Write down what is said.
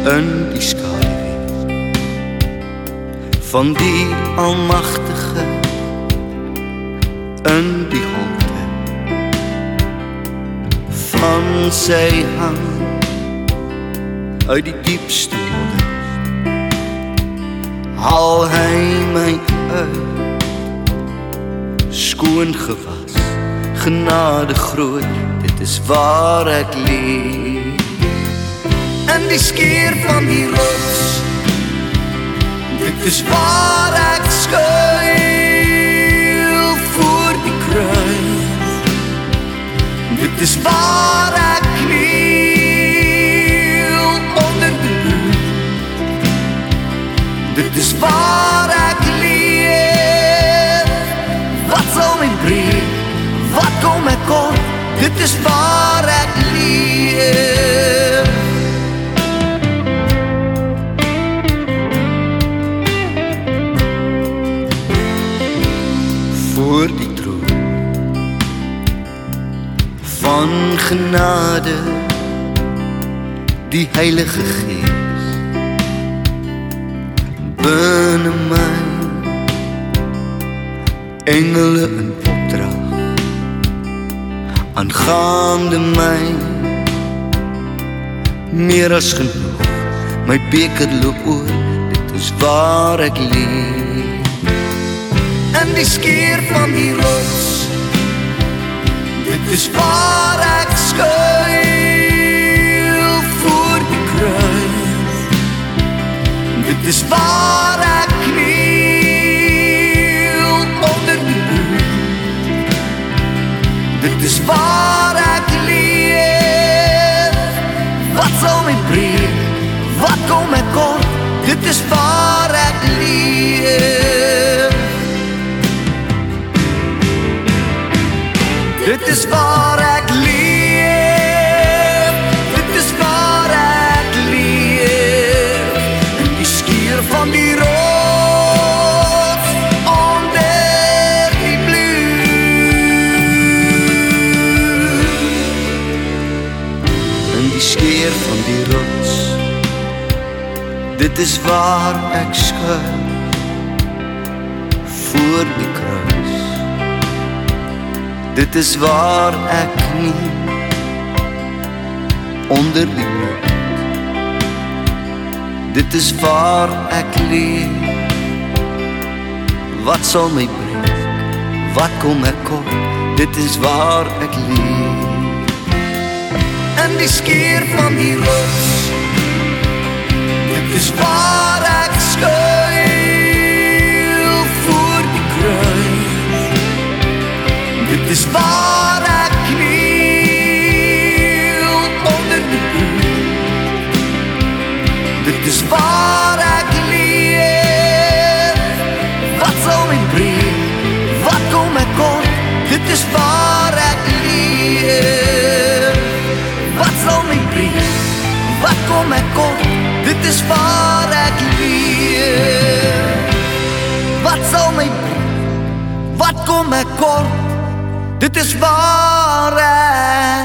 in die skaduwee van die Almagtige, in die holte van sy hand, uit die diepste modder haal hy my uit, skoon gewas, genade groot, dit is waar ek leef. In die skeer van die rots, dit is waar ek skuil voor die kruis, dit is waar ek kniel onder die bloed, dit is waar ek leef. Wat sal my breek, wat kom ek kort, dit is waar ek leef. Voor die troon van genade, die Heilige Gees binne my, engele in opdrag aangaande my, meer as genoeg, my beker loop oor, dit is waar ek leef. In die skeer van die rots, dit is waar ek skuil voor die kruis, dit is waar ek kniel onder die bloed, dit is waar ek leef. Wat sal my breek, wat kom ek kort, dit is waar ek leef. Dit is waar ek leef, dit is waar ek leef, in die skeer van die rots, onder die bloed. In die skeer van die rots, dit is waar ek skuil, voor die kruis, dit is waar ek kniel, onder die bloed, dit is waar ek leef. Wat sal my breek, wat kom ek kort, dit is waar ek leef. In die skeer van die rots, dit is waar ek skuil voor die kruis, dit is waar ek kniel onder die bloed, dit is waar ek leef. Wat sal my breek, wat kom ek kort, dit is waar ek leef. Wat sal my breek, wat kom ek kort, dit is waar ek leef. Wat sal my breek, wat kom ek kort, dit is waar ek